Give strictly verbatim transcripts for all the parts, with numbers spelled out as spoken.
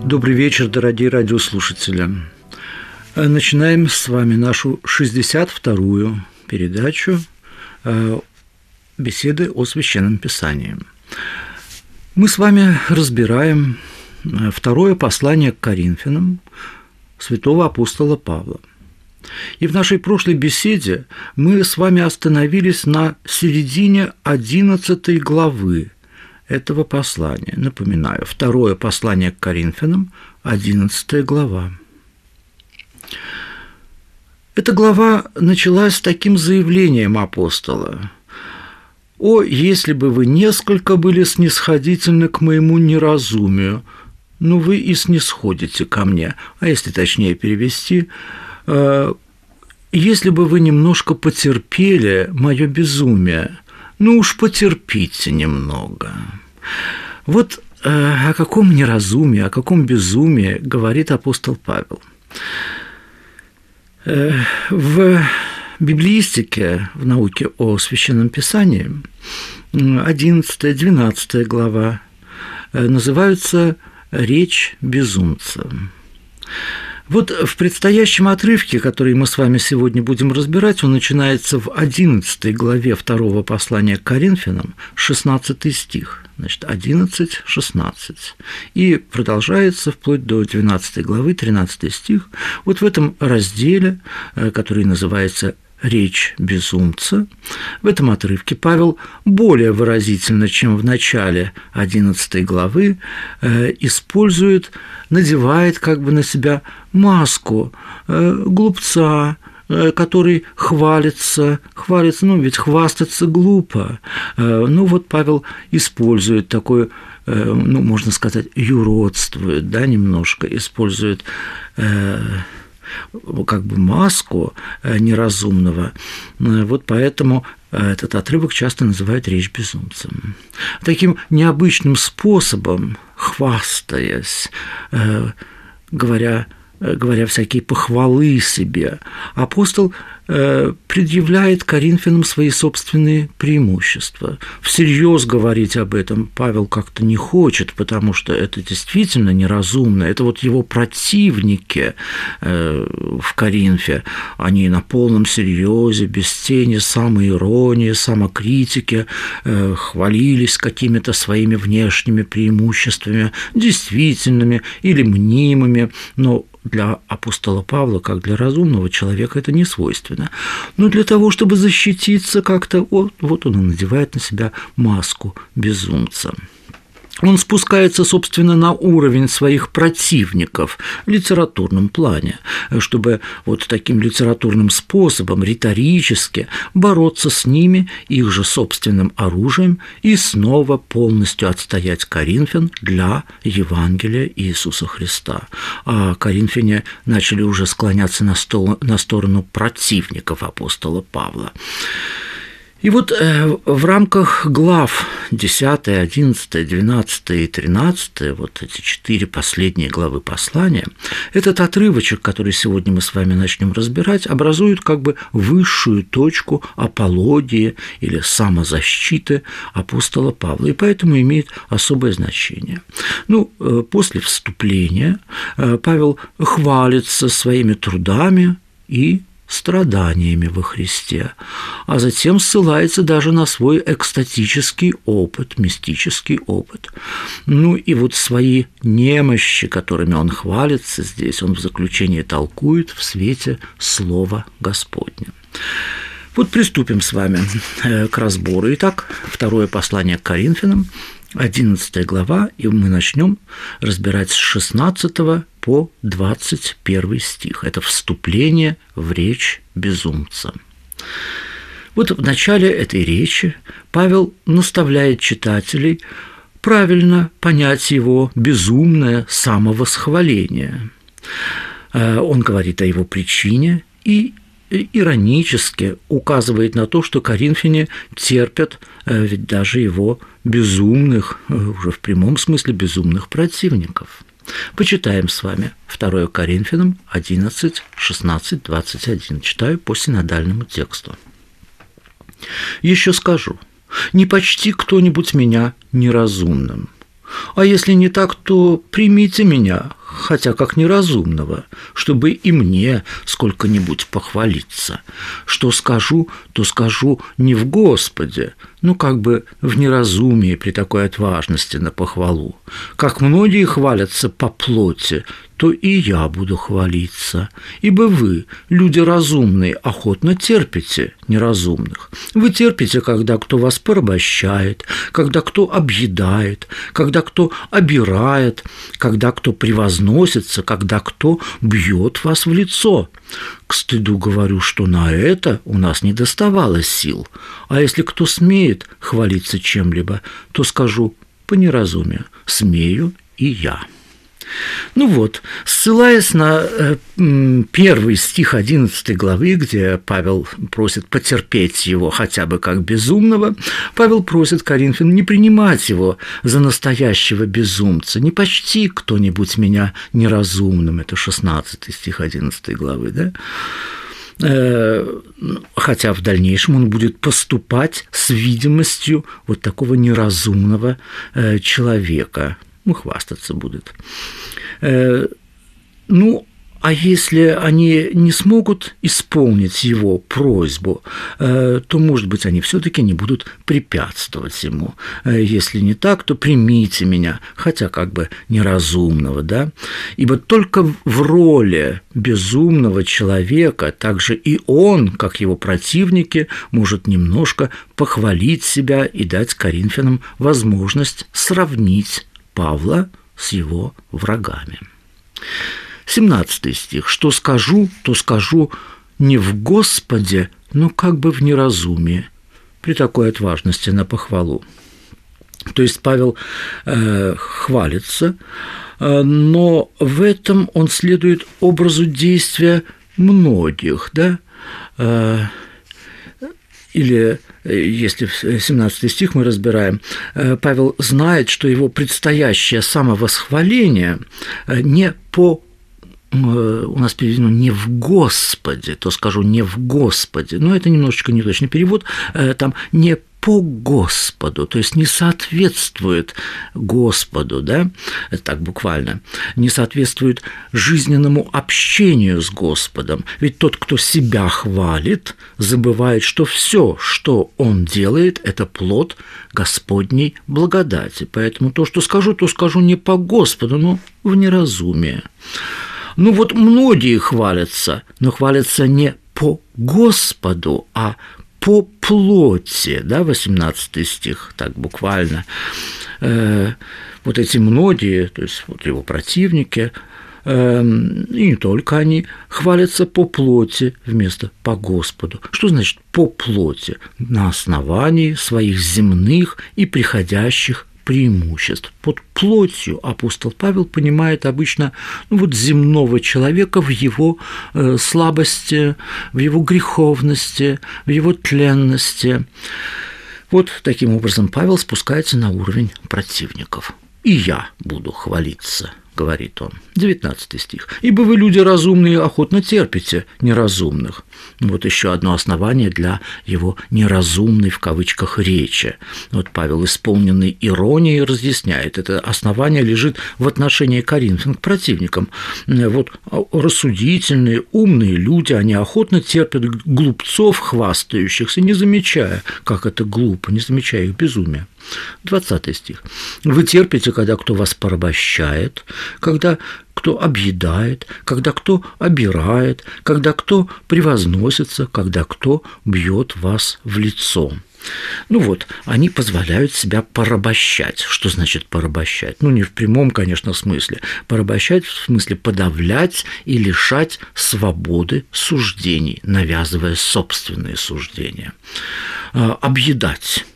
Добрый вечер, дорогие радиослушатели. Начинаем с вами нашу шестьдесят вторую передачу «Беседы о Священном Писании». Мы с вами разбираем второе послание к Коринфянам святого апостола Павла. И в нашей прошлой беседе мы с вами остановились на середине одиннадцатой главы этого послания. Напоминаю, второе послание к Коринфянам, одиннадцатая глава. Эта глава началась с таким заявлением апостола: «О, если бы вы несколько были снисходительны к моему неразумию, ну вы и снисходите ко мне». А если точнее перевести: «Если бы вы немножко потерпели мое безумие, ну уж потерпите немного». Вот о каком неразумии, о каком безумии говорит апостол Павел. В библеистике, в науке о Священном Писании, одиннадцатая-двенадцатая глава называются «Речь безумца». Вот в предстоящем отрывке, который мы с вами сегодня будем разбирать, он начинается в одиннадцатой главе второго послания к Коринфянам, шестнадцатый стих, значит, одиннадцать шестнадцать, и продолжается вплоть до двенадцатой главы, тринадцатый стих. Вот в этом разделе, который называется «Речь безумца», в этом отрывке Павел более выразительно, чем в начале одиннадцатой главы, использует, надевает как бы на себя маску глупца, который хвалится, хвалится, ну ведь хвастаться глупо. Ну вот Павел использует такое, ну можно сказать, юродствует, да, немножко, использует как бы маску неразумного. Вот поэтому этот отрывок часто называют «Речь безумца». Таким необычным способом, хвастаясь, говоря, говоря всякие похвалы себе, апостол предъявляет Коринфянам свои собственные преимущества. Всерьез говорить об этом Павел как-то не хочет, потому что это действительно неразумно. Это вот его противники в Коринфе, они на полном серьезе, без тени самоиронии, самокритики, хвалились какими-то своими внешними преимуществами, действительными или мнимыми, но для апостола Павла, как для разумного человека, это не свойственно. Но для того, чтобы защититься как-то, вот, вот он и надевает на себя маску безумца. Он спускается, собственно, на уровень своих противников в литературном плане, чтобы вот таким литературным способом, риторически, бороться с ними, их же собственным оружием, и снова полностью отстоять коринфян для Евангелия Иисуса Христа. А коринфяне начали уже склоняться на сторону противников апостола Павла. И вот в рамках глав десятая, одиннадцатая, двенадцатая и тринадцатая, вот эти четыре последние главы послания, этот отрывочек, который сегодня мы с вами начнем разбирать, образует как бы высшую точку апологии или самозащиты апостола Павла, и поэтому имеет особое значение. Ну, после вступления Павел хвалится своими трудами и страданиями во Христе, а затем ссылается даже на свой экстатический опыт, мистический опыт. Ну и вот свои немощи, которыми он хвалится здесь, он в заключении толкует в свете Слова Господня. Вот приступим с вами к разбору. Итак, второе послание к Коринфянам, одиннадцатая глава, и мы начнем разбирать с шестнадцатого по двадцать первый стих. Это вступление в речь безумца. Вот в начале этой речи Павел наставляет читателей правильно понять его безумное самовосхваление. Он говорит о его причине и иронически указывает на то, что коринфяне терпят ведь даже его безумных, уже в прямом смысле безумных противников. Почитаем с вами второе Коринфянам одиннадцать, шестнадцать, двадцать один. Читаю по синодальному тексту. «Еще скажу, не почти кто-нибудь меня неразумным, А если не так, то примите меня, хотя как неразумного, чтобы и мне сколько-нибудь похвалиться. Что скажу, то скажу не в Господе, ну, как бы в неразумии при такой отважности на похвалу. Как многие хвалятся по плоти, то и я буду хвалиться. Ибо вы, люди разумные, охотно терпите неразумных. Вы терпите, когда кто вас порабощает, когда кто объедает, когда кто обирает, когда кто превозносится, когда кто бьет вас в лицо. К стыду говорю, что на это у нас не доставалось сил. А если кто смеет хвалиться чем-либо, то скажу по неразумию: смею и я. Ну вот, ссылаясь на первый стих одиннадцатой главы, где Павел просит потерпеть его хотя бы как безумного, Павел просит коринфян не принимать его за настоящего безумца. Не почти кто-нибудь меня неразумным, это шестнадцатый стих одиннадцатой главы, да? Хотя в дальнейшем он будет поступать с видимостью вот такого неразумного человека. Ну, хвастаться будет. Ну, а если они не смогут исполнить его просьбу, то, может быть, они все-таки не будут препятствовать ему. Если не так, то примите меня, хотя как бы неразумного, да? Ибо только в роли безумного человека также и он, как его противники, может немножко похвалить себя и дать коринфянам возможность сравнить Павла с его врагами. семнадцатый стих. «Что скажу, то скажу не в Господе, но как бы в неразумии», при такой отважности на похвалу. То есть Павел э, хвалится, э, но в этом он следует образу действия многих, да, э, или, если семнадцатый стих мы разбираем, Павел знает, что его предстоящее самовосхваление не по, у нас переведено не в Господе, то скажу не в Господе, но это немножечко неточный перевод, там не по Господу, то есть не соответствует Господу, да, это так буквально, не соответствует жизненному общению с Господом. Ведь тот, кто себя хвалит, забывает, что все, что он делает, это плод Господней благодати. Поэтому то, что скажу, то скажу не по Господу, но в неразумие. Ну вот многие хвалятся, но хвалятся не по Господу, а по плоти, да, восемнадцатый стих, так буквально. Э, вот эти многие, то есть вот его противники, э, и не только они, хвалятся по плоти вместо по Господу. Что значит по плоти? На основании своих земных и приходящих преимуществ. Под плотью апостол Павел понимает обычно ну, вот земного человека в его э, слабости, в его греховности, в его тленности. Вот таким образом Павел спускается на уровень противников. «И я буду хвалиться», — говорит он. девятнадцатый стих. «Ибо вы, люди разумные, охотно терпите неразумных». Вот еще одно основание для его «неразумной» в кавычках речи. Вот Павел, исполненный иронией, разъясняет. Это основание лежит в отношении коринфян к противникам. Вот рассудительные, умные люди, они охотно терпят глупцов, хвастающихся, не замечая, как это глупо, не замечая их безумия. двадцатый стих. «Вы терпите, когда кто вас порабощает, когда кто объедает, когда кто обирает, когда кто превозносится, когда кто бьет вас в лицо». Ну вот, они позволяют себя порабощать. Что значит порабощать? Ну, не в прямом, конечно, смысле. Порабощать в смысле подавлять и лишать свободы суждений, навязывая собственные суждения. Объедать.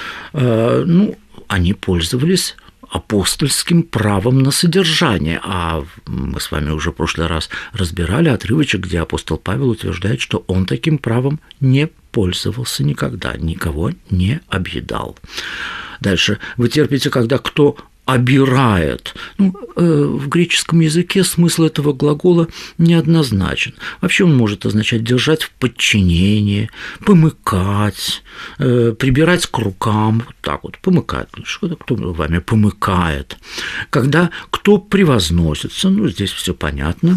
Ну, они пользовались апостольским правом на содержание. А мы с вами уже в прошлый раз разбирали отрывочек, где апостол Павел утверждает, что он таким правом не пользовался никогда, никого не объедал. Дальше. Вы терпите, когда кто обирает. Ну, в греческом языке смысл этого глагола неоднозначен. Вообще он может означать держать в подчинении, помыкать, прибирать к рукам, вот так вот, помыкать. Что-то кто вами помыкает. Когда кто превозносится, ну, здесь все понятно,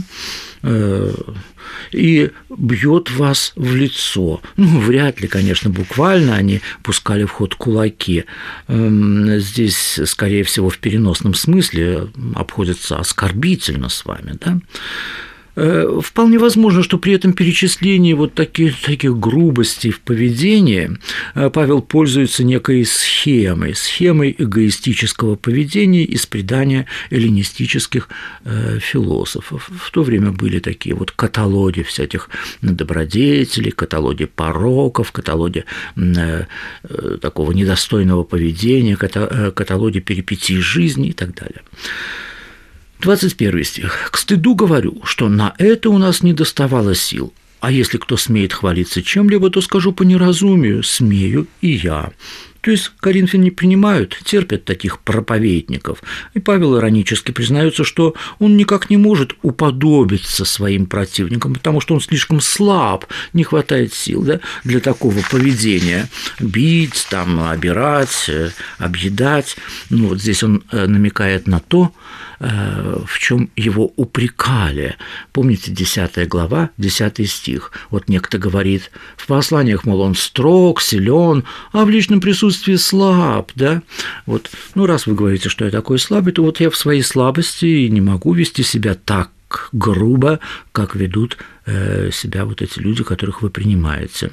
и бьет вас в лицо. Ну, вряд ли, конечно, буквально они пускали в ход кулаки. Здесь, скорее всего, в переносном смысле обходится оскорбительно с вами, да? Вполне возможно, что при этом перечислении вот таких, таких грубостей в поведении Павел пользуется некой схемой, схемой эгоистического поведения из предания эллинистических философов. В то время были такие вот каталоги всяких добродетелей, каталоги пороков, каталоги такого недостойного поведения, каталоги перипетий жизни и так далее. двадцать первый стих. «К стыду говорю, что на это у нас не доставало сил, а если кто смеет хвалиться чем-либо, то скажу по неразумию, смею и я». То есть коринфяне не принимают, терпят таких проповедников. И Павел иронически признается, что он никак не может уподобиться своим противникам, потому что он слишком слаб, не хватает сил, да, для такого поведения. Бить, там, обирать, объедать. Ну, вот здесь он намекает на то, в чем его упрекали. Помните, десятая глава, десятый стих. Вот некто говорит, в посланиях, мол, он строг, силен, а в личном присутствии слаб, да? Вот, ну, раз вы говорите, что я такой слабый, то вот я в своей слабости не могу вести себя так грубо, как ведут себя вот эти люди, которых вы принимаете.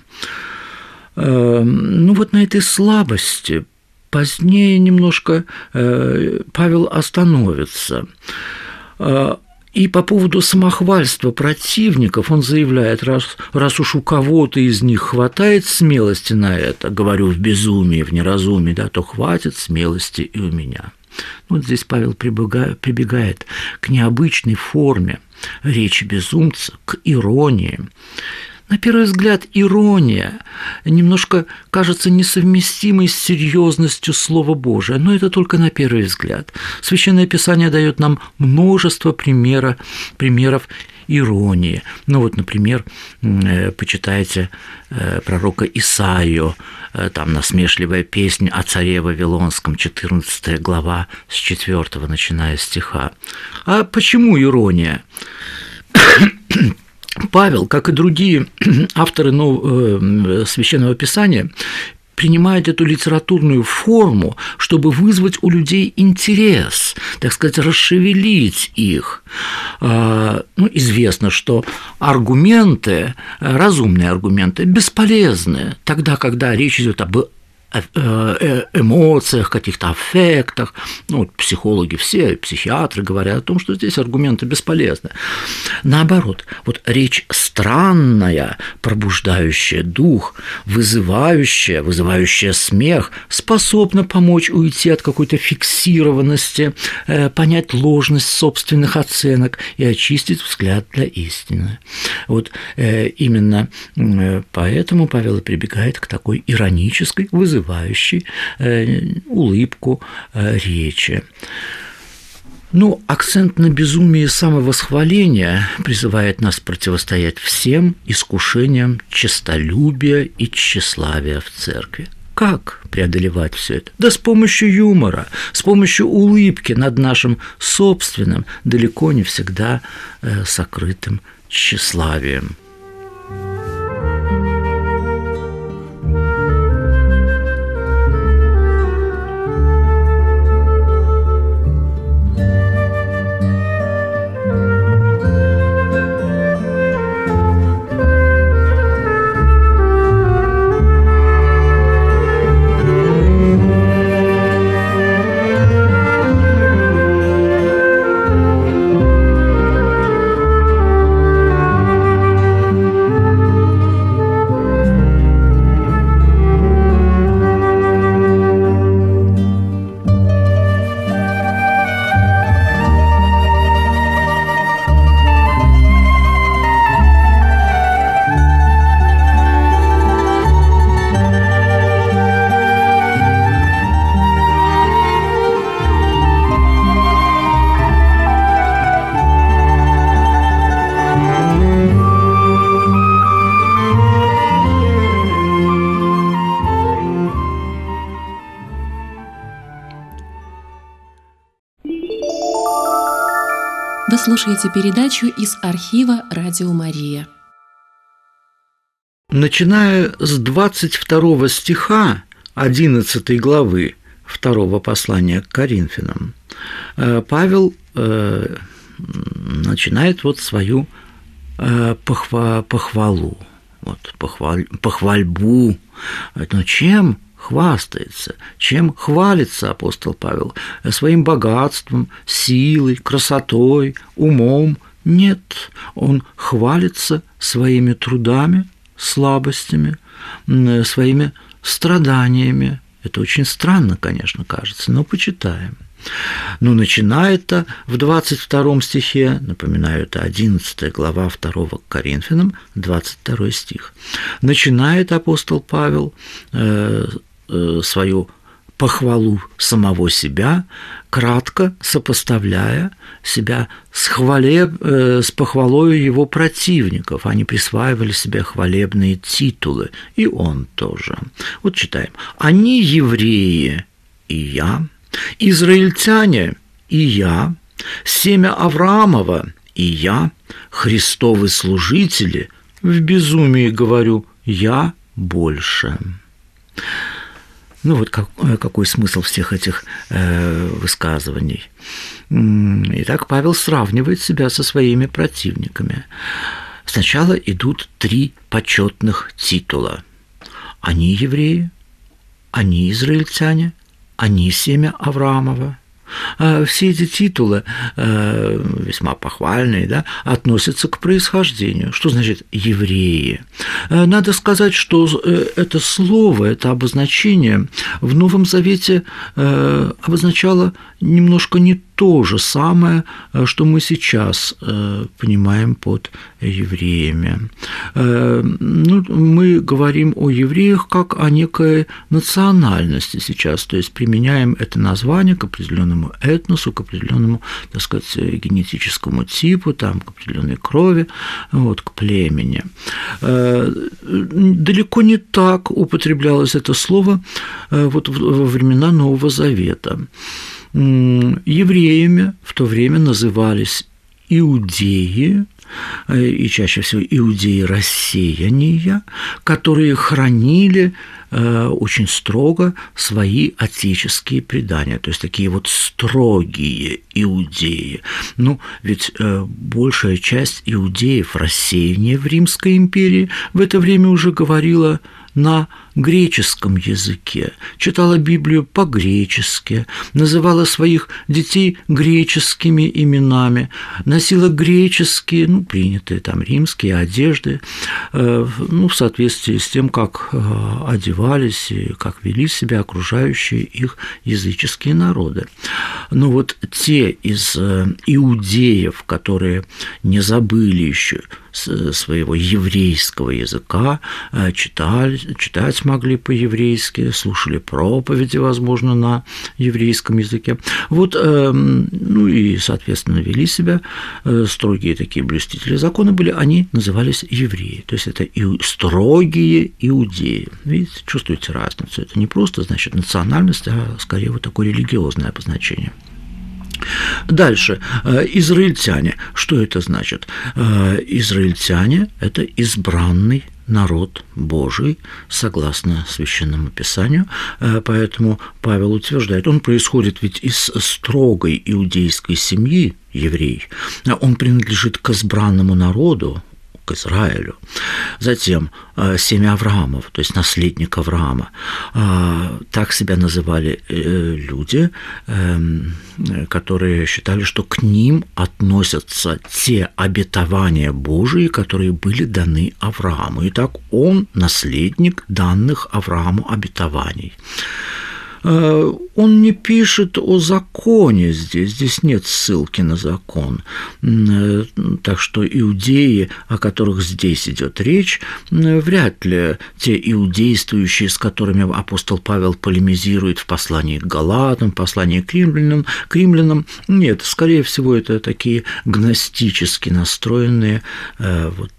Ну, вот на этой слабости позднее немножко Павел остановится. И по поводу самохвальства противников он заявляет, раз, раз уж у кого-то из них хватает смелости на это, говорю в безумии, в неразумии, да, то хватит смелости и у меня. Вот здесь Павел прибегает, прибегает к необычной форме речи безумца, к иронии. На первый взгляд, ирония немножко кажется несовместимой с серьезностью Слова Божия, но это только на первый взгляд. Священное Писание дает нам множество примера, примеров иронии. Ну вот, например, почитайте пророка Исаию, там насмешливая песня о царе Вавилонском, четырнадцатая глава, с четвёртого начиная стиха. А почему ирония? Павел, как и другие авторы нового, Священного Писания, принимает эту литературную форму, чтобы вызвать у людей интерес, так сказать, расшевелить их. Ну, известно, что аргументы, разумные аргументы, бесполезны тогда, когда речь идет об эмоциях, каких-то аффектах. Ну, вот психологи все, психиатры говорят о том, что здесь аргументы бесполезны. Наоборот, вот речь странная, пробуждающая дух, вызывающая, вызывающая смех, способна помочь уйти от какой-то фиксированности, понять ложность собственных оценок и очистить взгляд для истины. Вот именно поэтому Павел и прибегает к такой иронической, вызывающей улыбку речи. Ну, акцент на безумии самовосхваления призывает нас противостоять всем искушениям честолюбия и тщеславия в церкви. Как преодолевать все это? Да с помощью юмора, с помощью улыбки над нашим собственным, далеко не всегда сокрытым тщеславием. Вы слушаете передачу из архива «Радио Мария». Начиная с двадцать второго стиха одиннадцатой главы второго послания к Коринфянам, Павел начинает вот свою похвалу, вот, похваль, похвальбу. Но чем хвастается, чем хвалится апостол Павел? Своим богатством, силой, красотой, умом? Нет, он хвалится своими трудами, слабостями, своими страданиями. Это очень странно, конечно, кажется, но почитаем. Ну, начинает-то в двадцать втором стихе, напоминаю, это одиннадцатая глава второго к Коринфянам, двадцать второй стих. Начинает апостол Павел э, э, свою похвалу самого себя, кратко сопоставляя себя с, хвалеб, э, с похвалою его противников. Они присваивали себе хвалебные титулы, и он тоже. Вот читаем. «Они евреи, и я, израильтяне, и я, семя Авраамова, и я, Христовы служители, в безумии говорю, я больше». Ну вот как, какой смысл всех этих э, высказываний. Итак, Павел сравнивает себя со своими противниками. Сначала идут три почетных титула. Они евреи, они израильтяне, они семя Авраамова. Все эти титулы, весьма похвальные, да, относятся к происхождению. Что значит «евреи»? Надо сказать, что это слово, это обозначение в Новом Завете обозначало немножко не то же самое, что мы сейчас понимаем под евреями. Ну, мы говорим о евреях как о некой национальности сейчас, то есть применяем это название к определенному этносу, к определенному, так сказать, генетическому типу, там, к определенной крови, вот, к племени. Далеко не так употреблялось это слово вот во времена Нового Завета. Евреями в то время назывались иудеи, и чаще всего иудеи-рассеяния, которые хранили очень строго свои отеческие предания, то есть такие вот строгие иудеи. Ну, ведь большая часть иудеев рассеяния в Римской империи в это время уже говорила на греческом языке, читала Библию по-гречески, называла своих детей греческими именами, носила греческие, ну, принятые там римские одежды, ну, в соответствии с тем, как одевались и как вели себя окружающие их языческие народы. Но вот те из иудеев, которые не забыли еще своего еврейского языка, читали, читать могли по-еврейски, слушали проповеди, возможно, на еврейском языке. Вот, ну и, соответственно, вели себя, строгие такие блюстители закона были, они назывались евреи, то есть это строгие иудеи. Видите, чувствуете разницу? Это не просто, значит, национальность, а скорее вот такое религиозное обозначение. Дальше. Израильтяне. Что это значит? Израильтяне – это избранный народ Божий, согласно Священному Писанию, поэтому Павел утверждает, он происходит ведь из строгой иудейской семьи, еврей, он принадлежит к избранному народу, к Израилю. Затем семя Авраамов, то есть наследник Авраама. Так себя называли люди, которые считали, что к ним относятся те обетования Божии, которые были даны Аврааму. Итак, он наследник данных Аврааму обетований. Он не пишет о законе здесь, здесь нет ссылки на закон. Так что иудеи, о которых здесь идет речь, вряд ли те иудействующие, с которыми апостол Павел полемизирует в послании к Галатам, в послании к римлянам, к римлянам, нет, скорее всего, это такие гностически настроенные вот,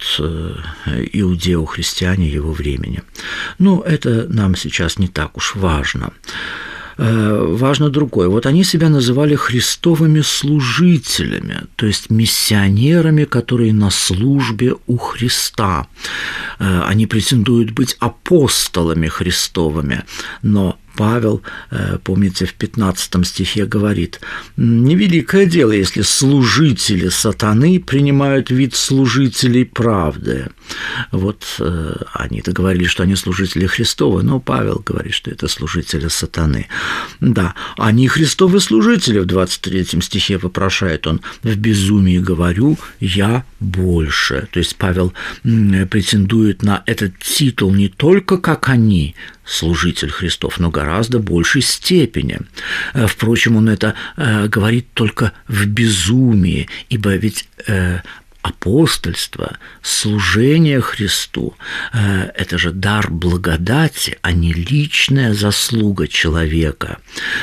иудео-христиане его времени. Но это нам сейчас не так уж важно. важно другое. Вот они себя называли христовыми служителями, то есть миссионерами, которые на службе у Христа. Они претендуют быть апостолами Христовыми, но Павел, помните, в пятнадцатом стихе говорит: «Невеликое дело, если служители сатаны принимают вид служителей правды». Вот они-то говорили, что они служители Христовы, но Павел говорит, что это служители сатаны. Да, они Христовы служители, в двадцать третьем стихе вопрошает он: «В безумии говорю, я больше». То есть Павел претендует на этот титул не только как они, служитель Христов, но гораздо большей степени. Впрочем, он это говорит только в безумии, ибо ведь апостольство, служение Христу – это же дар благодати, а не личная заслуга человека.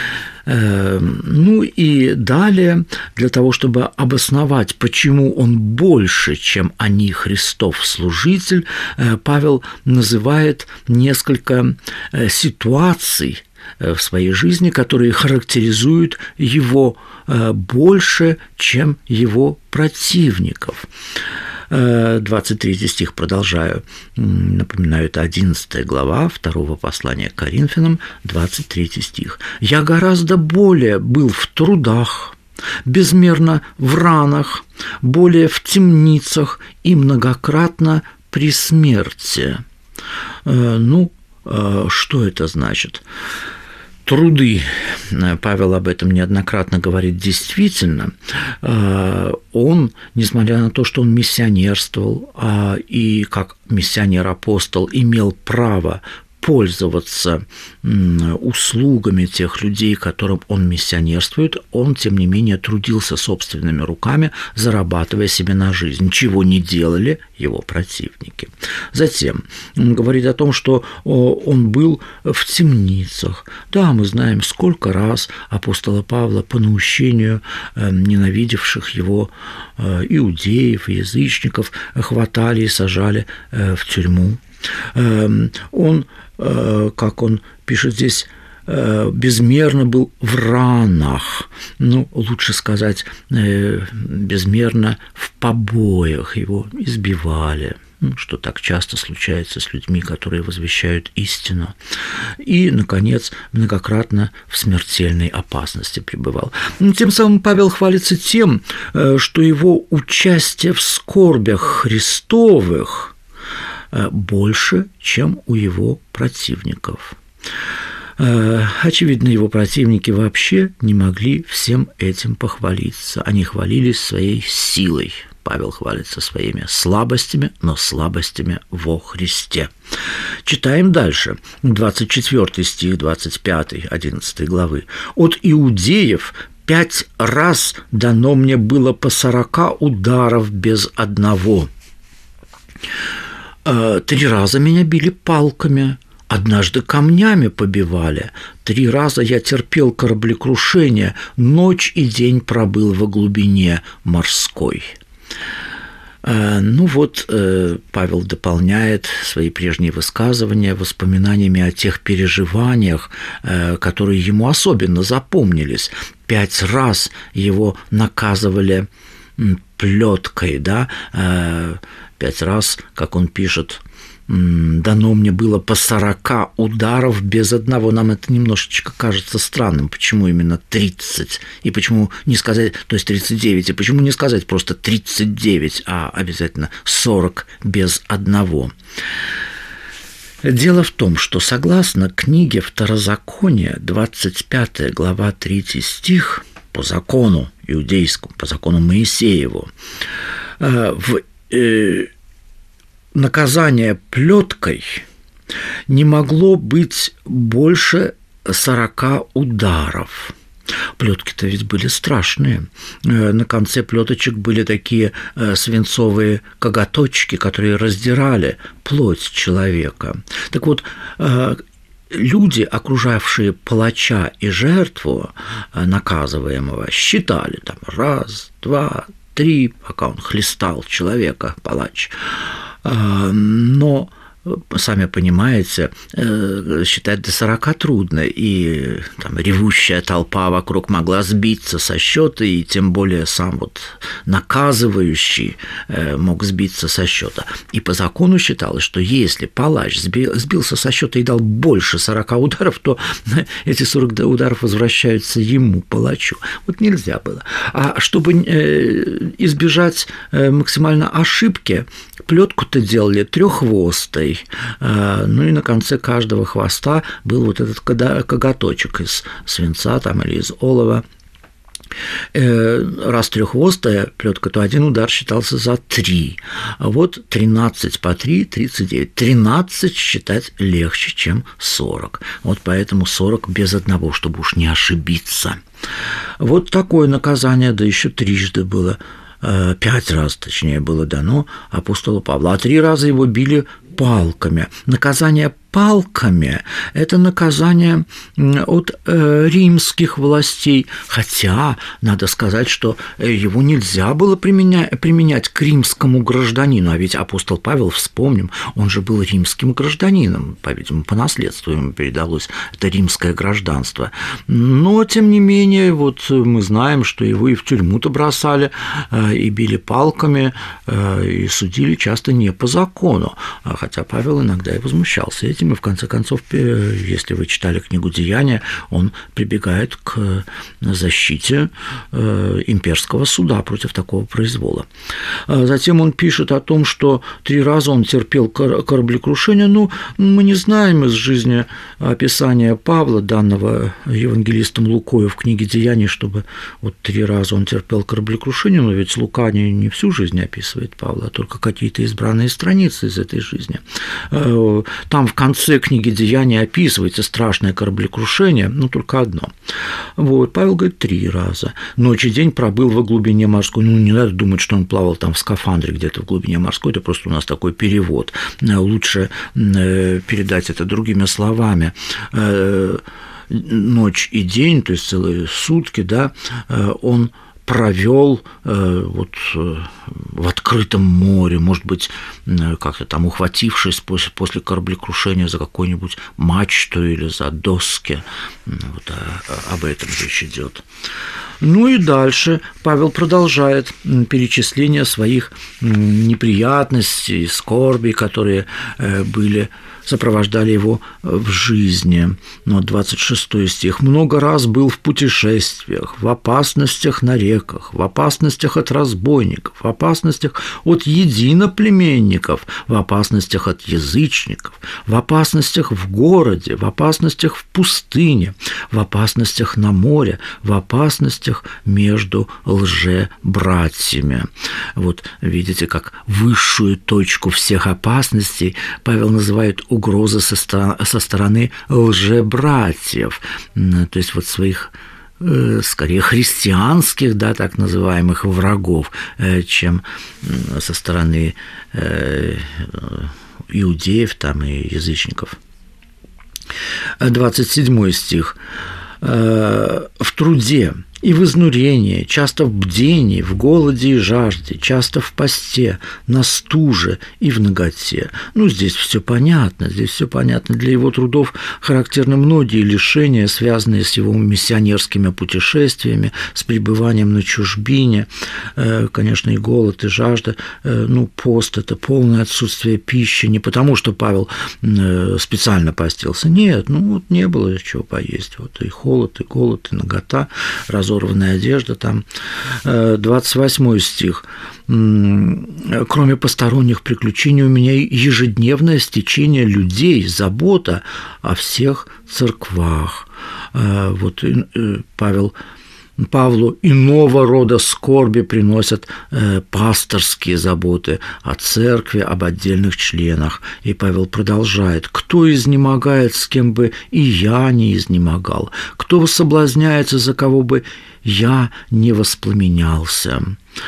Ну и далее, для того, чтобы обосновать, почему он больше, чем они, Христов служитель, Павел называет несколько ситуаций в своей жизни, которые характеризуют его больше, чем его противников. двадцать третий стих, продолжаю. Напоминаю, это одиннадцатая глава второго послания к Коринфянам, двадцать третий стих. «Я гораздо более был в трудах, безмерно в ранах, более в темницах и многократно при смерти». Ну, что это значит? Труды, Павел об этом неоднократно говорит, действительно, он, несмотря на то, что он миссионерствовал и как миссионер-апостол имел право пользоваться услугами тех людей, которым он миссионерствует, он, тем не менее, трудился собственными руками, зарабатывая себе на жизнь, чего не делали его противники. Затем он говорит о том, что он был в темницах. Да, мы знаем, сколько раз апостола Павла по наущению ненавидевших его иудеев, язычников хватали и сажали в тюрьму. Он, как он пишет здесь, безмерно был в ранах, ну, лучше сказать, безмерно в побоях, его избивали, что так часто случается с людьми, которые возвещают истину. И, наконец, многократно в смертельной опасности пребывал. Тем самым Павел хвалится тем, что его участие в скорбях Христовых больше, чем у его противников. Очевидно, его противники вообще не могли всем этим похвалиться. Они хвалились своей силой. Павел хвалится своими слабостями, но слабостями во Христе. Читаем дальше. двадцать четвёртый стих, двадцать пятый, одиннадцатой главы. «От иудеев пять раз дано мне было по сорока ударов без одного. Три раза меня били палками, однажды камнями побивали, три раза я терпел кораблекрушение, ночь и день пробыл во глубине морской». Ну вот, Павел дополняет свои прежние высказывания воспоминаниями о тех переживаниях, которые ему особенно запомнились. Пять раз его наказывали плеткой, да, пять раз, как он пишет, дано мне было по сорока ударов без одного. Нам это немножечко кажется странным. Почему именно тридцать? И почему не сказать, то есть тридцать девять, и почему не сказать просто тридцать девять, а обязательно сорок без одного? Дело в том, что согласно книге Второзакония, двадцать пятая глава, третий стих, по закону иудейскому, по закону Моисееву, в наказание плеткой не могло быть больше сорока ударов. Плетки-то ведь были страшные. На конце плеточек были такие свинцовые коготочки, которые раздирали плоть человека. Так вот, люди, окружавшие палача и жертву наказываемого, считали там раз, два, три, пока он хлестал человека, палач. Но сами понимаете, считать до сорока трудно, и там ревущая толпа вокруг могла сбиться со счета, и тем более сам вот наказывающий мог сбиться со счета. И по закону считалось, что если палач сбился со счета и дал больше сорока ударов, то эти сорок ударов возвращаются ему, палачу. Вот нельзя было. А чтобы избежать максимально ошибки, плетку-то делали треххвостой. Ну и на конце каждого хвоста был вот этот коготочек из свинца там, или из олова. Раз треххвостая плетка, то один удар считался за три. А вот тринадцать по три – тридцать девять. тринадцать считать легче, чем сорок. Вот поэтому сорок без одного, чтобы уж не ошибиться. Вот такое наказание, да еще трижды было. Пять раз, точнее, было дано апостолу Павлу, а три раза его били палками. Наказание палками – это наказание от римских властей, хотя надо сказать, что его нельзя было применять, применять к римскому гражданину, а ведь апостол Павел, вспомним, он же был римским гражданином, по-видимому, по наследству ему передалось это римское гражданство. Но, тем не менее, вот мы знаем, что его и в тюрьму-то бросали, и били палками, и судили часто не по закону, хотя Павел иногда и возмущался этим. И в конце концов, если вы читали книгу «Деяния», он прибегает к защите имперского суда против такого произвола. Затем он пишет о том, что три раза он терпел кораблекрушение. Ну, мы не знаем из жизни описания Павла, данного евангелистом Лукою в книге «Деяний», чтобы вот три раза он терпел кораблекрушение, но ведь Лука не, не всю жизнь описывает Павла, а только какие-то избранные страницы из этой жизни. Там в конце книги «Деяния» описывается страшное кораблекрушение, но только одно. Вот, Павел говорит, три раза. Ночь и день пробыл во глубине морской. Ну, не надо думать, что он плавал там в скафандре где-то в глубине морской, это просто у нас такой перевод. Лучше передать это другими словами. Ночь и день, то есть целые сутки, да, он провел вот в открытом море, может быть, как-то там ухватившись после, после кораблекрушения за какую-нибудь мачту или за доски. Вот об этом речь идет. Ну и дальше Павел продолжает перечисление своих неприятностей, скорбей, которые были, сопровождали его в жизни. Но двадцать шестой стих. «Много раз был в путешествиях, в опасностях на реках, в опасностях от разбойников, в опасностях от единоплеменников, в опасностях от язычников, в опасностях в городе, в опасностях в пустыне, в опасностях на море, в опасностях между лжебратьями». Вот видите, как высшую точку всех опасностей Павел называет угрозы со стороны лжебратьев, то есть вот своих скорее христианских, да, так называемых врагов, чем со стороны иудеев там, и язычников. двадцать седьмой стих. «В труде и в изнурении, часто в бдении, в голоде и жажде, часто в посте, на стуже и в наготе». Ну, здесь все понятно, здесь все понятно. Для его трудов характерны многие лишения, связанные с его миссионерскими путешествиями, с пребыванием на чужбине. Конечно, и голод, и жажда. Ну, пост – это полное отсутствие пищи, не потому, что Павел специально постился. Нет, ну, вот не было чего поесть. Вот и холод, и голод, и нагота, разорванная одежда, там двадцать восьмой стих. «Кроме посторонних приключений у меня ежедневное стечение людей, забота о всех церквах». Вот Павел Павлу иного рода скорби приносят пасторские заботы о церкви, об отдельных членах. И Павел продолжает: «Кто изнемогает, с кем бы и я не изнемогал? Кто соблазняется, за кого бы я не воспламенялся?»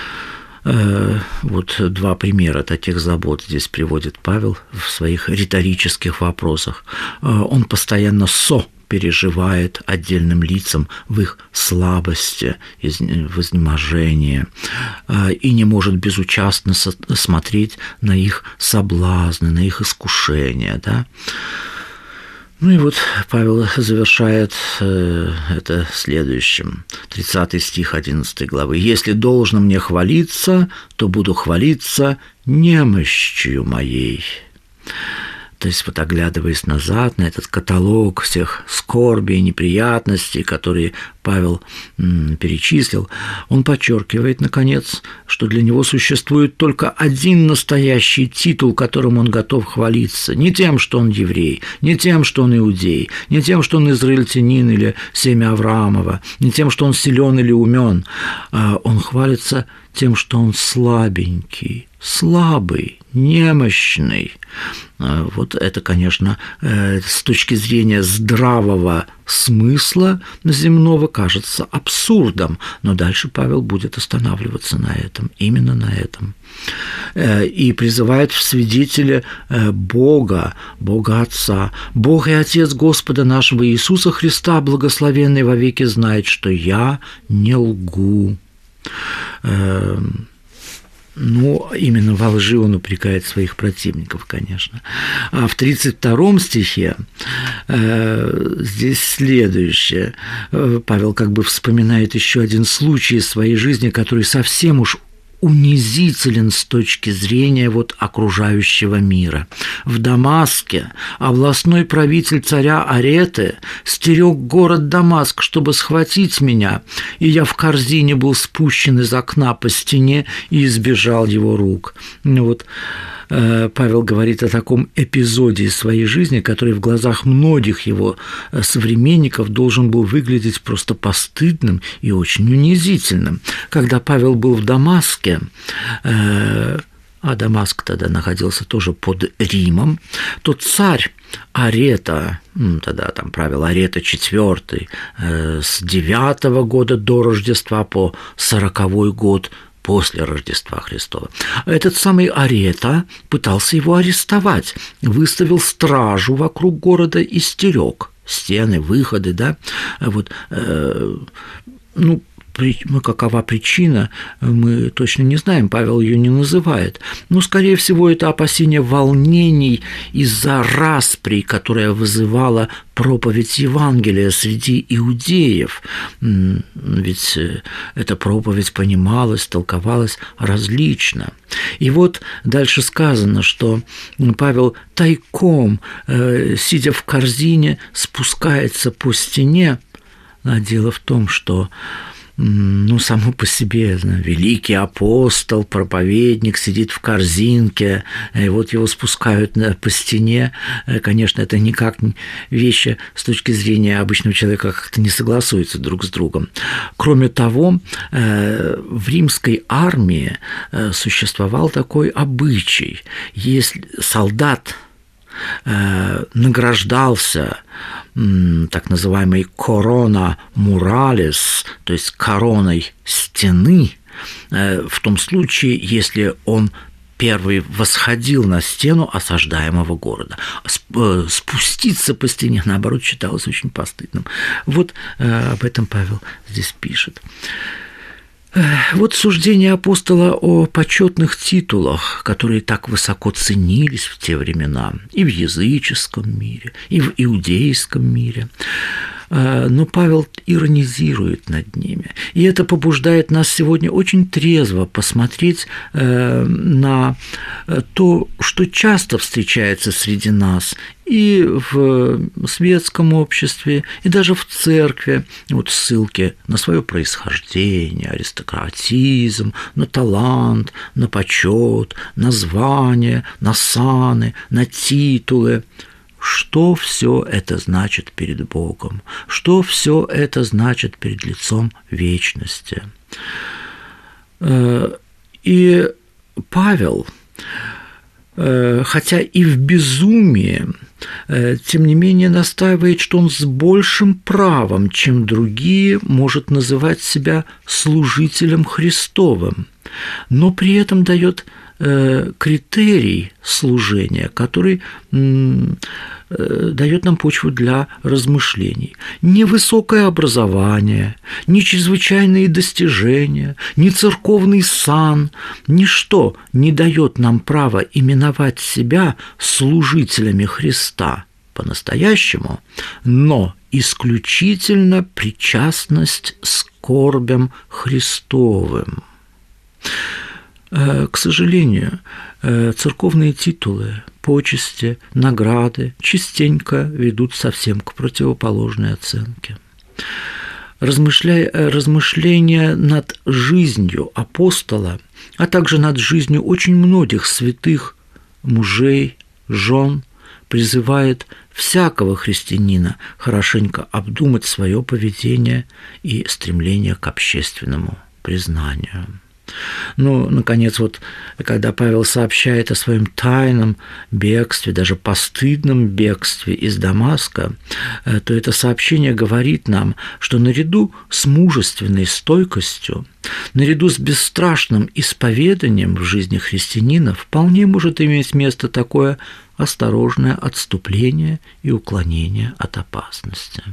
Вот два примера таких забот здесь приводит Павел в своих риторических вопросах. Он постоянно «со» переживает отдельным лицам в их слабости, в изнеможении, и не может безучастно смотреть на их соблазны, на их искушения, да? Ну и вот Павел завершает это следующим, тридцатый стих одиннадцатой главы. «Если должно мне хвалиться, то буду хвалиться немощью моей». То есть, вот оглядываясь назад на этот каталог всех скорбей и неприятностей, которые Павел м, перечислил, он подчеркивает, наконец, что для него существует только один настоящий титул, которым он готов хвалиться. Не тем, что он еврей, не тем, что он иудей, не тем, что он израильтянин или семя Авраамова, не тем, что он силен или умен. А он хвалится тем, что он слабенький, слабый, немощный. Вот это, конечно, с точки зрения здравого смысла земного кажется абсурдом, но дальше Павел будет останавливаться на этом, именно на этом. И призывает в свидетеля Бога, Бога Отца. «Бог и Отец Господа нашего Иисуса Христа, благословенный вовеки, знает, что я не лгу». Ну, именно во лжи он упрекает своих противников, конечно. А в тридцать втором стихе э, здесь следующее. Павел как бы вспоминает еще один случай из своей жизни, который совсем уж унизителен с точки зрения вот окружающего мира. В Дамаске областной правитель царя Ареты стерег город Дамаск, чтобы схватить меня, и я в корзине был спущен из окна по стене и избежал его рук. Ну вот Павел говорит о таком эпизоде из своей жизни, который в глазах многих его современников должен был выглядеть просто постыдным и очень унизительным. Когда Павел был в Дамаске, а Дамаск тогда находился тоже под Римом, то царь Арета, тогда там правил Арета четвёртый, с девятого года до Рождества по сороковой год после Рождества Христова. Этот самый Арета пытался его арестовать, выставил стражу вокруг города и стерег стены, выходы, да, вот, э, ну, мы, какова причина, мы точно не знаем, Павел ее не называет. Но, скорее всего, это опасение волнений из-за распри, которая вызывала проповедь Евангелия среди иудеев. Ведь эта проповедь понималась, толковалась различно. И вот дальше сказано, что Павел тайком, сидя в корзине, спускается по стене. А дело в том, что ну, само по себе, знаю, великий апостол, проповедник сидит в корзинке, и вот его спускают по стене. Конечно, это никак вещи с точки зрения обычного человека как-то не согласуются друг с другом. Кроме того, в римской армии существовал такой обычай. Если солдат награждался так называемой корона муралис, то есть короной стены, в том случае, если он первый восходил на стену осаждаемого города. Спуститься по стене, наоборот, считалось очень постыдным. Вот об этом Павел здесь пишет. Вот суждение апостола о почетных титулах, которые так высоко ценились в те времена и в языческом мире, и в иудейском мире. Но Павел иронизирует над ними. И это побуждает нас сегодня очень трезво посмотреть на то, что часто встречается среди нас и в светском обществе, и даже в церкви. Вот ссылки на свое происхождение, аристократизм, на талант, на почет, на звание, на саны, на титулы. Что все это значит перед Богом? Что все это значит перед лицом вечности? И Павел, хотя и в безумии, тем не менее настаивает, что он с большим правом, чем другие, может называть себя служителем Христовым, но при этом дает критерий служения, который дает нам почву для размышлений. Ни высокое образование, ни чрезвычайные достижения, ни церковный сан, ничто не дает нам права именовать себя служителями Христа по-настоящему, но исключительно причастность скорбям Христовым. К сожалению, церковные титулы, почести, награды частенько ведут совсем к противоположной оценке. Размышляя, размышления над жизнью апостола, а также над жизнью очень многих святых мужей, жен, призывает всякого христианина хорошенько обдумать свое поведение и стремление к общественному признанию. Ну, наконец, вот, когда Павел сообщает о своем тайном бегстве, даже постыдном бегстве из Дамаска, то это сообщение говорит нам, что наряду с мужественной стойкостью, наряду с бесстрашным исповеданием в жизни христианина вполне может иметь место такое осторожное отступление и уклонение от опасности.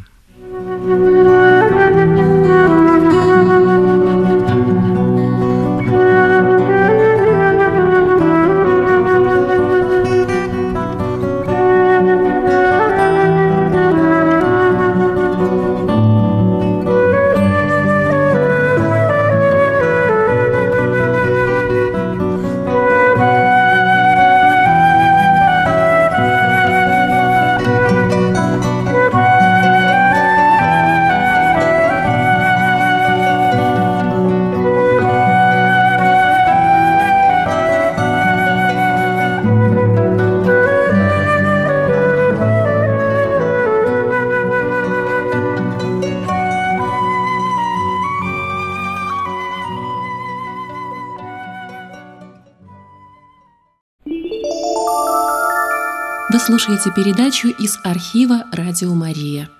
Вы слушаете передачу из архива «Радио Мария».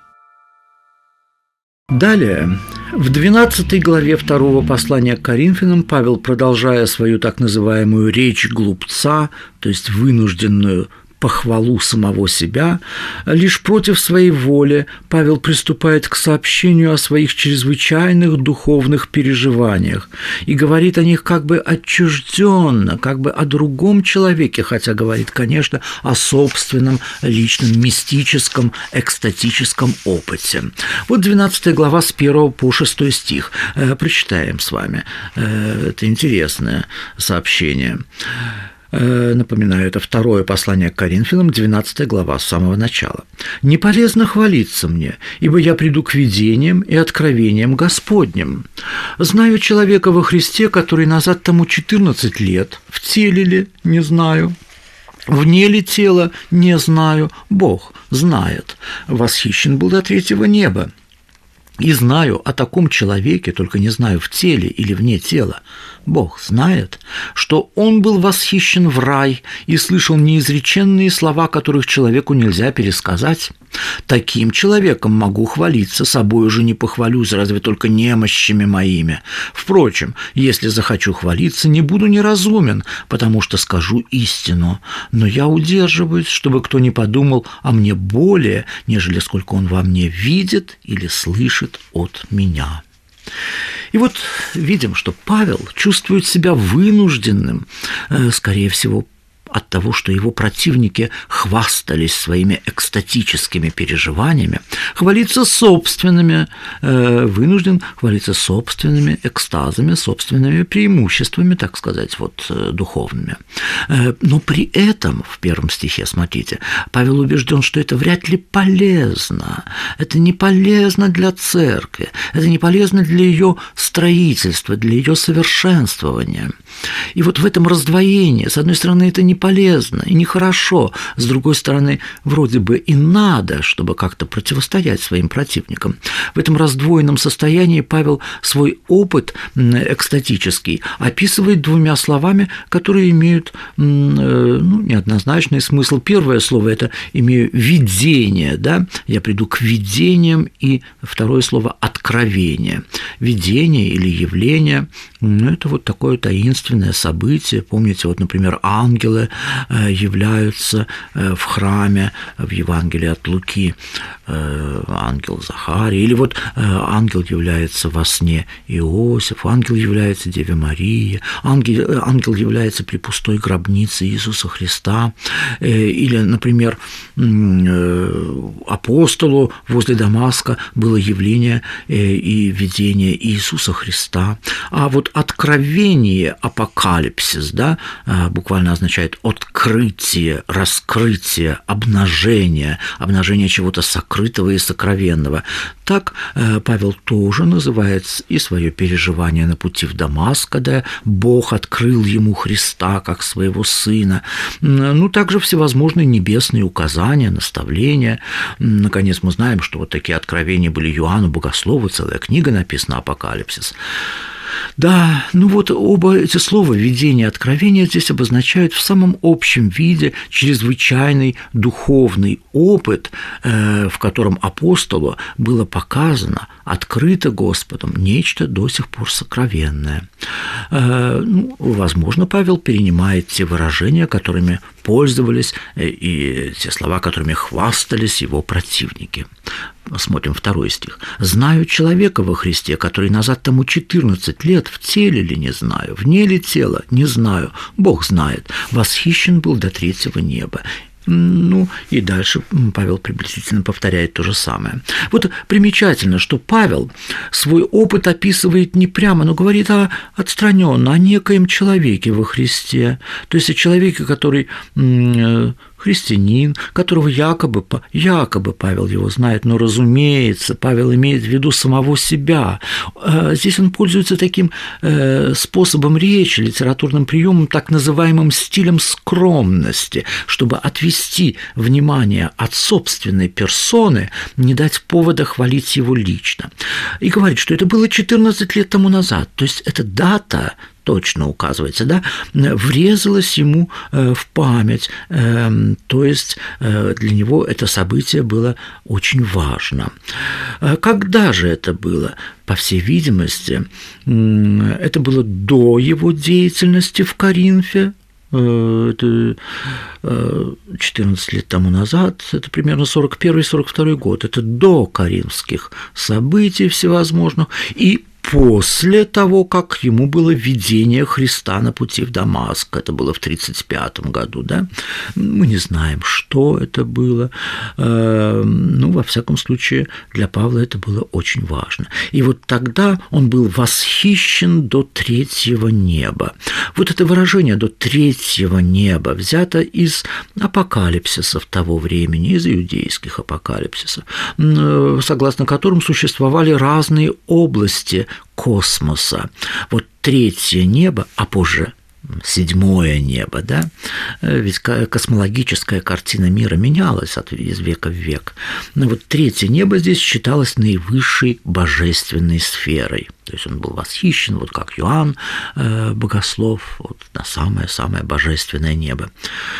Далее, в двенадцатой главе второго послания к Коринфянам Павел, продолжая свою так называемую речь глупца, то есть вынужденную похвалу самого себя, лишь против своей воли Павел приступает к сообщению о своих чрезвычайных духовных переживаниях и говорит о них как бы отчужденно, как бы о другом человеке, хотя говорит, конечно, о собственном личном мистическом, экстатическом опыте. Вот двенадцатая глава с первого по шестой стих. Прочитаем с вами. Это интересное сообщение. Напоминаю, это второе послание к Коринфянам, двенадцатая глава, с самого начала. «Не полезно хвалиться мне, ибо я приду к видениям и откровениям Господним. Знаю человека во Христе, который назад тому четырнадцать лет, в теле ли, не знаю, вне ли тела, не знаю, Бог знает, восхищен был до третьего неба. И знаю о таком человеке, только не знаю, в теле или вне тела, Бог знает, что он был восхищен в рай и слышал неизреченные слова, которых человеку нельзя пересказать. Таким человеком могу хвалиться, собою же не похвалюсь, разве только немощами моими. Впрочем, если захочу хвалиться, не буду неразумен, потому что скажу истину. Но я удерживаюсь, чтобы кто не подумал о мне более, нежели сколько он во мне видит или слышит от меня». И вот видим, что Павел чувствует себя вынужденным, скорее всего, от того, что его противники хвастались своими экстатическими переживаниями, хвалиться собственными, э, вынужден хвалиться собственными экстазами, собственными преимуществами, так сказать, вот, э, духовными. Э, но при этом, в первом стихе, смотрите, Павел убежден, что это вряд ли полезно, это не полезно для церкви, это не полезно для ее строительства, для ее совершенствования. И вот в этом раздвоении, с одной стороны, это не полезно и нехорошо. С другой стороны, вроде бы и надо, чтобы как-то противостоять своим противникам. В этом раздвоенном состоянии Павел свой опыт экстатический описывает двумя словами, которые имеют ну, неоднозначный смысл. Первое слово – это имею видение, да? Я приду к видениям, и второе слово – откровение. Видение или явление – ну, это вот такое таинственное событие. Помните, вот, например, ангелы являются в храме в Евангелии от Луки, ангел Захарий, или вот ангел является во сне Иосифу, ангел является Деве Марии, ангел, ангел является при пустой гробнице Иисуса Христа, или, например, апостолу возле Дамаска было явление и видение Иисуса Христа. А вот откровение, апокалипсис, да, буквально означает открытие, раскрытие, обнажение, обнажение чего-то сокрытого и сокровенного. Так Павел тоже называет и свое переживание на пути в Дамаск, когда Бог открыл ему Христа как своего сына. Ну, также всевозможные небесные указания, наставления. Наконец, мы знаем, что вот такие откровения были Иоанну Богослову, целая книга написана «Апокалипсис». Да, ну вот оба эти слова «видение» и «откровение» здесь обозначают в самом общем виде чрезвычайный духовный опыт, в котором апостолу было показано, открыто Господом, нечто до сих пор сокровенное. Ну, возможно, Павел перенимает те выражения, которыми пользовались, и те слова, которыми хвастались его противники. Смотрим второй стих. «Знаю человека во Христе, который назад тому четырнадцать лет, в теле ли не знаю, вне ли тела не знаю, Бог знает, восхищен был до третьего неба». Ну, и дальше Павел приблизительно повторяет то же самое. Вот примечательно, что Павел свой опыт описывает не прямо, но говорит о отстраненно, о некоем человеке во Христе, то есть о человеке, который христианин, которого якобы, якобы Павел его знает, но, разумеется, Павел имеет в виду самого себя. Здесь он пользуется таким способом речи, литературным приемом, так называемым стилем скромности, чтобы отвести внимание от собственной персоны, не дать повода хвалить его лично. И говорит, что это было четырнадцать лет тому назад, то есть эта дата точно указывается, да, врезалось ему в память, то есть для него это событие было очень важно. Когда же это было? По всей видимости, это было до его деятельности в Коринфе. Это четырнадцать лет тому назад, это примерно сорок первый — сорок второй год, это до коринфских событий всевозможных, и после того, как ему было видение Христа на пути в Дамаск, это было в тридцать пятом году, да, мы не знаем, что это было, ну, во всяком случае, для Павла это было очень важно. И вот тогда он был восхищен до третьего неба. Вот это выражение «до третьего неба» взято из апокалипсисов того времени, из иудейских апокалипсисов, согласно которым существовали разные области космоса. Вот третье небо, а позже седьмое небо, да, ведь космологическая картина мира менялась из века в век. Но вот третье небо здесь считалось наивысшей божественной сферой. То есть он был восхищен, вот как Иоанн Богослов, вот на самое-самое божественное небо.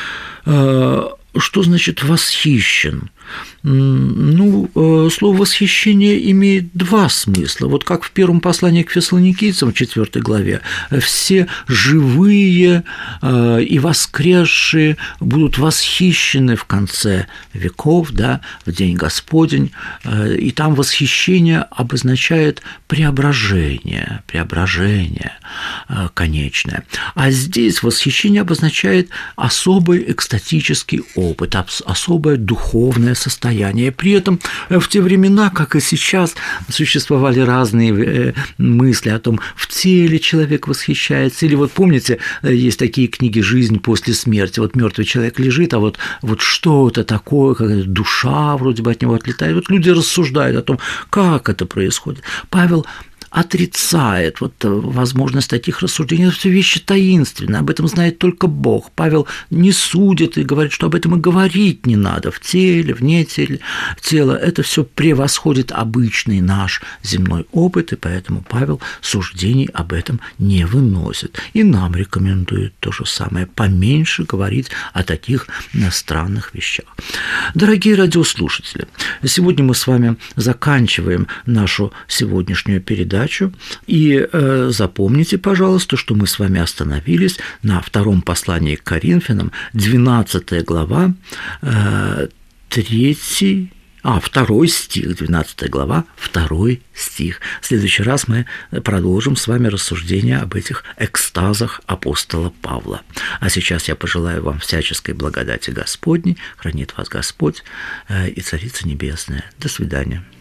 Что значит «восхищен»? Ну, слово «восхищение» имеет два смысла. Вот как в первом послании к Фессалоникийцам, в четвёртой главе, все живые и воскресшие будут восхищены в конце веков, да, в день Господень, и там восхищение обозначает преображение, преображение конечное. А здесь восхищение обозначает особый экстатический опыт, особое духовное состояние. При этом в те времена, как и сейчас, существовали разные мысли о том, в теле человек восхищается. Или вот помните, есть такие книги «Жизнь после смерти». Вот мертвый человек лежит, а вот, вот что-то такое, как душа вроде бы от него отлетает. Вот люди рассуждают о том, как это происходит. Павел отрицает вот возможность таких рассуждений. Это все вещи таинственные, об этом знает только Бог. Павел не судит и говорит, что об этом и говорить не надо в теле, вне тела. Это все превосходит обычный наш земной опыт, и поэтому Павел суждений об этом не выносит. И нам рекомендует то же самое, поменьше говорить о таких странных вещах. Дорогие радиослушатели, сегодня мы с вами заканчиваем нашу сегодняшнюю передачу, и э, запомните, пожалуйста, что мы с вами остановились на втором послании к Коринфянам, двенадцатая глава, э, третий А, второй стих, двенадцатая глава, второй стих. В следующий раз мы продолжим с вами рассуждения об этих экстазах апостола Павла. А сейчас я пожелаю вам всяческой благодати Господней, хранит вас Господь и Царица Небесная. До свидания.